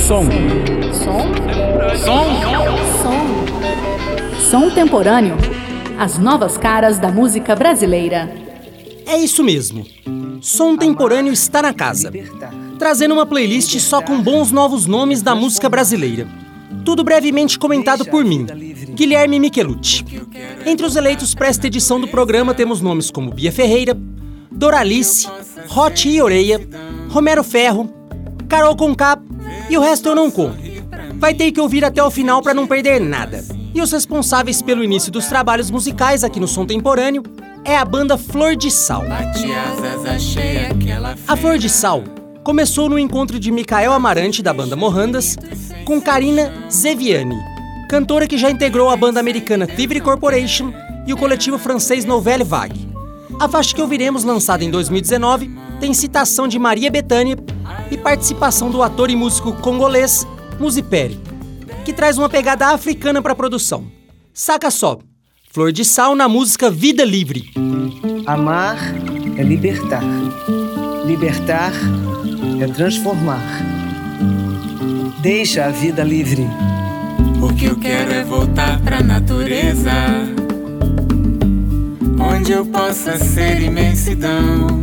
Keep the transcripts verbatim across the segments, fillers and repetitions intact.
Som. Som? Som. Som. Som temporâneo. As novas caras da música brasileira. É isso mesmo. Som temporâneo está na casa, trazendo uma playlist só com bons novos nomes da música brasileira. Tudo brevemente comentado por mim, Guilherme Michelucci. Entre os eleitos para esta edição do programa temos nomes como Bia Ferreira, Doralice, Roti e Oreia, Romero Ferro, Carol Conká e o resto eu não conto. Vai ter que ouvir até o final para não perder nada. E os responsáveis pelo início dos trabalhos musicais aqui no Som Temporâneo é a banda Flor de Sal. A Flor de Sal começou no encontro de Micael Amarante, da banda Mohandas, com Karina Zeviani, cantora que já integrou a banda americana Thievery Corporation e o coletivo francês Nouvelle Vague. A faixa que ouviremos, lançada em dois mil e dezenove, tem citação de Maria Bethânia e participação do ator e músico congolês Muzi Peri, que traz uma pegada africana para a produção. Saca só, Flor de Sal na música Vida Livre. Amar é libertar. Libertar é transformar. Deixa a vida livre. O que eu quero é voltar pra natureza, onde eu possa ser imensidão.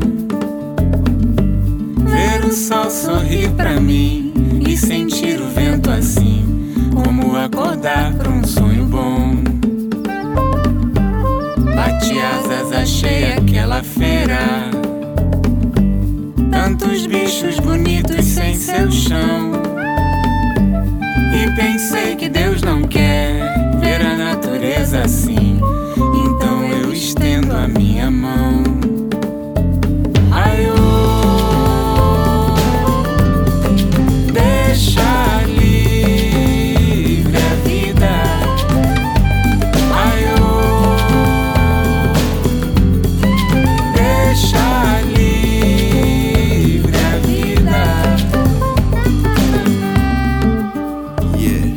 Ver o sol sorrir pra mim e sentir o vento assim, como acordar pra um sonho bom. Bati asas, achei aquela feira, tantos bichos bonitos sem seu chão. E pensei que Deus não quer ver a natureza assim, então eu estendo a minha mão. Ai, oh, deixa livre a vida. Ai, oh, deixa livre a vida. Yeah,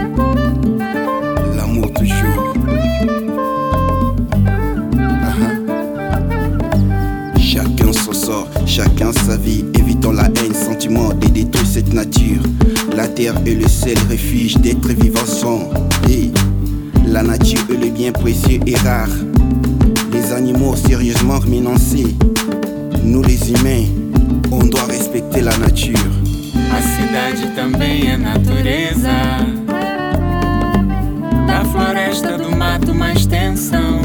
l'amour toujours. Uh-huh. Chacun son sort, chacun sa vie. Évitons la haine, sentiment et détruire cette nature. La terre est le seul refuge d'êtres vivants sont. Et la nature est le bien précieux et rare. Les animaux sérieusement menacés. Nous les humains, on doit respecter la nature. A cidade também é natureza, da floresta, do mato, uma extensão.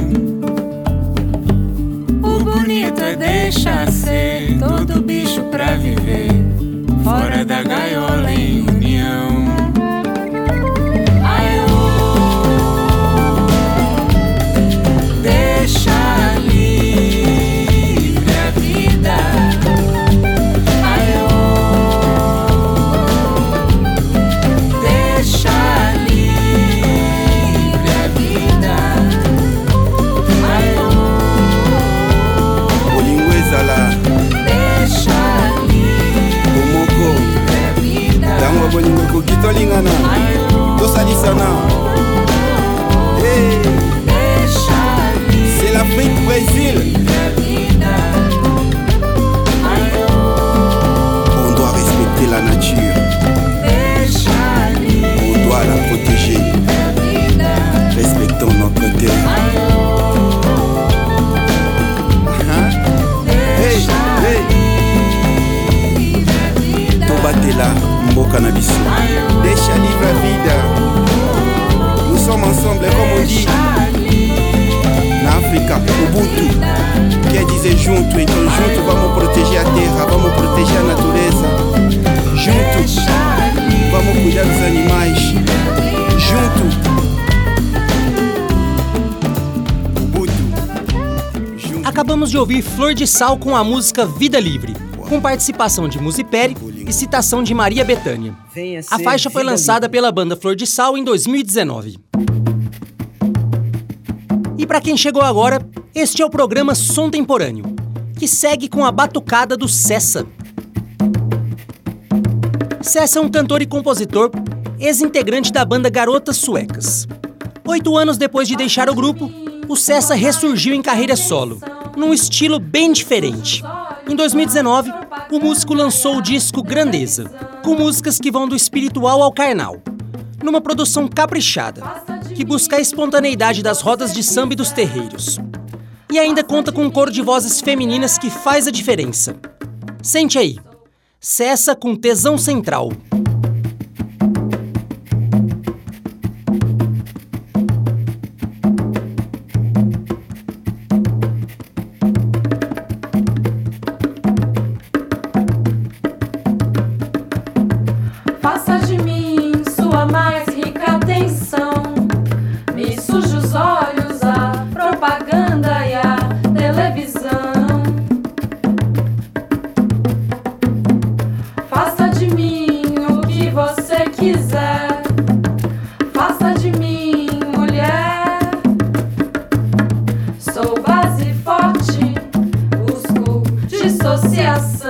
O bonito é deixar ser todo bicho pra viver fora da gaiola em união. Ai, oh, deixa livre a vida. Ai, oh, deixa livre a vida. Ai, oh, Olingueza lá, deixa Omoko, livre a vida. Dangwa Bolingo Kitolingana, Ai, oh, Dosalisana. Hey, deixa c'est l'Afrique, Brésil. livre a vida. Ai, oh, On doit respecter la nature, deixa livre on doit la protéger. a vida. Respectons notre terre. Ai, oh, Hein? Hey, hey, livre a vida. Tobatela, Mboka na biso. Deixa livre a vida. Nous sommes ensemble, comme on dit na África, Ubuntu. Quer dizer junto, então junto vamos proteger a terra, vamos proteger a natureza. Junto, vamos cuidar dos animais. Junto. Ubuntu. Junto. Acabamos de ouvir Flor de Sal com a música Vida Livre, com participação de Muzi Peri e citação de Maria Bethânia. A faixa foi lançada pela banda Flor de Sal em dois mil e dezenove. E para quem chegou agora, este é o programa Som Temporâneo, que segue com a batucada do Cessa. Cessa é um cantor e compositor, ex-integrante da banda Garotas Suecas. Oito anos depois de deixar o grupo, o Cessa ressurgiu em carreira solo, num estilo bem diferente. Em dois mil e dezenove, o músico lançou o disco Grandeza, com músicas que vão do espiritual ao carnal, numa produção caprichada, que busca a espontaneidade das rodas de samba e dos terreiros. E ainda conta com um coro de vozes femininas que faz a diferença. Sente aí, Cessa com Tesão Central. Faça de mim sua mais rica atenção, me suje os olhos a propaganda e a televisão. Faça de mim o que você quiser, faça de mim mulher. Sou base forte, busco dissociação.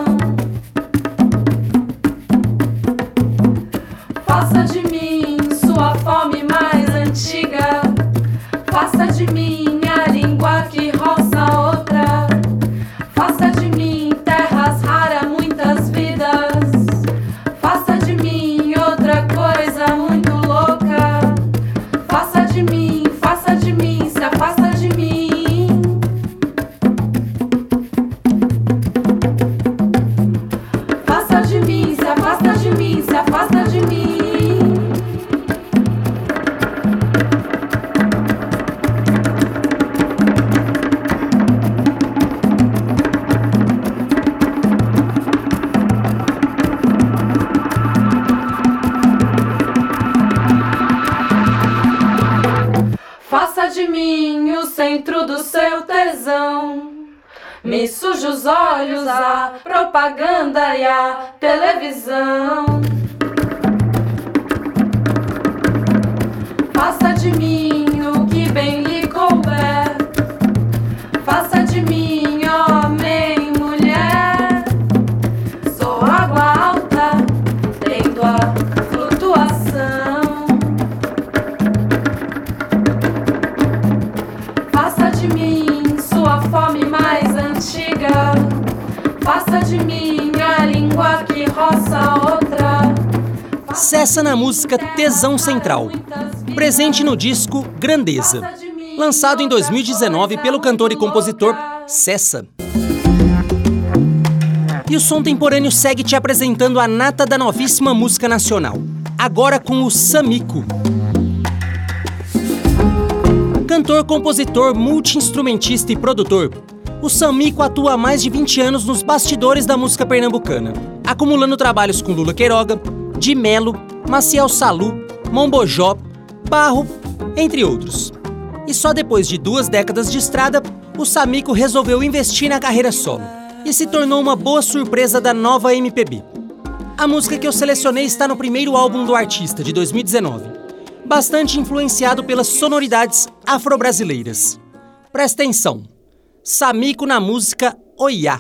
Faça de mim sua fome mais antiga, faça de mim a língua que roça outra, faça de mim terras raras, muitas vidas, faça de mim outra coisa muito louca, faça de mim, faça de mim, se afasta de mim. Faça de mim, se afasta de mim, se afasta de mim. Faça de mim o centro do seu tesão, me suje os olhos a propaganda e a televisão. Faça de mim o que bem lhe couber, faça de mim homem e mulher. Sou água alta, tendo a flutuação. Faça de mim sua fome mais antiga, faça de mim a língua que roça outra. Cessa na música Tesão Central, presente no disco Grandeza, lançado em dois mil e dezenove pelo cantor e compositor Cessa. E o Som Temporâneo segue te apresentando a nata da novíssima música nacional, agora com o Samico. Cantor, compositor, multi-instrumentista e produtor, o Samico atua há mais de vinte anos nos bastidores da música pernambucana, acumulando trabalhos com Lula Queiroga, Di Melo, Maciel Salu, Mombojó, Barro, entre outros. E só depois de duas décadas de estrada, o Samico resolveu investir na carreira solo e se tornou uma boa surpresa da nova M P B. A música que eu selecionei está no primeiro álbum do artista, de dois mil e dezenove, bastante influenciado pelas sonoridades afro-brasileiras. Presta atenção, Samico na música Oiá.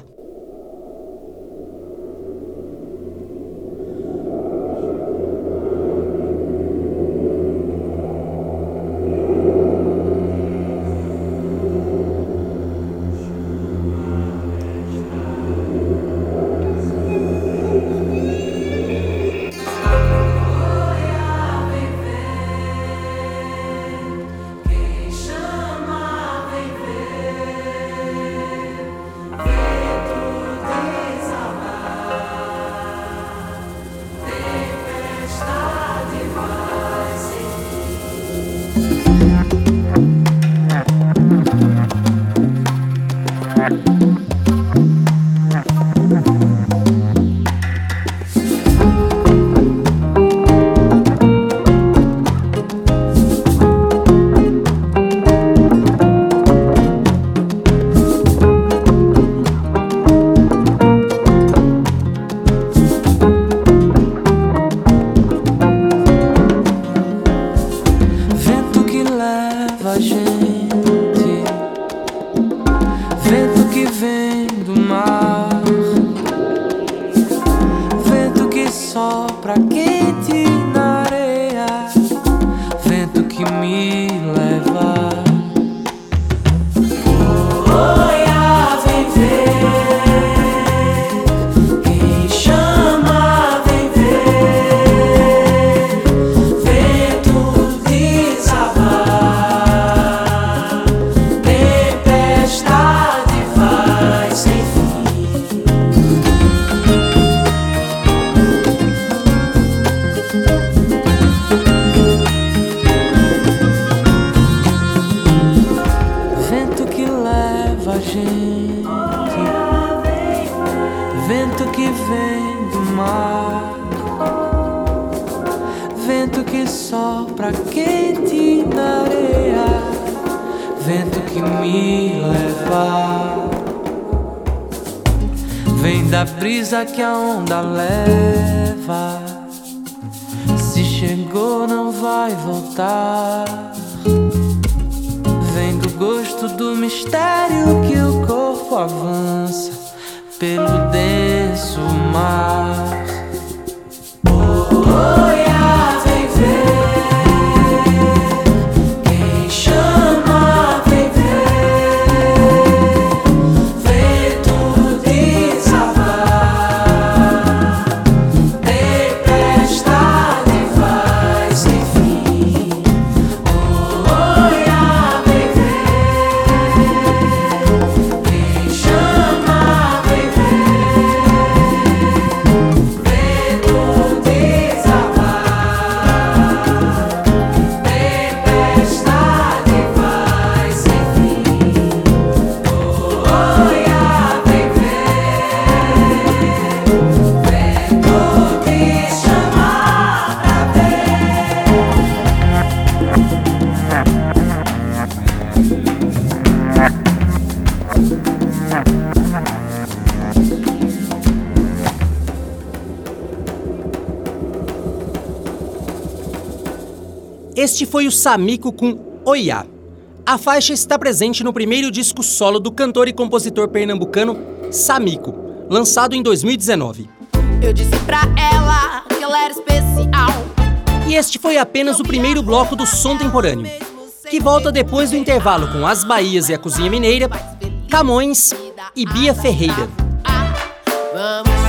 sopra quente na areia, vento que me leva. Oiá, vem ver, quem chama, vem que sopra quente na areia, vento que me leva. Vem da brisa que a onda leva, se chegou não vai voltar. Vem do gosto do mistério que o corpo avança pelo denso mar. Oh, oh, yeah, vem ver quem chama, vem ver vento desabar, tempestade vai sem fim. Oh, oh, yeah, vem ver quem chama, vem ver vento Este foi o Samico com Oiá. A faixa está presente no primeiro disco solo do cantor e compositor pernambucano Samico, lançado em dois mil e dezenove. Eu disse pra ela que ela era especial. E este foi apenas o primeiro bloco do Som Temporâneo, que volta depois do intervalo com As Bahias e a Cozinha Mineira, Camões e Bia Ferreira. Vamos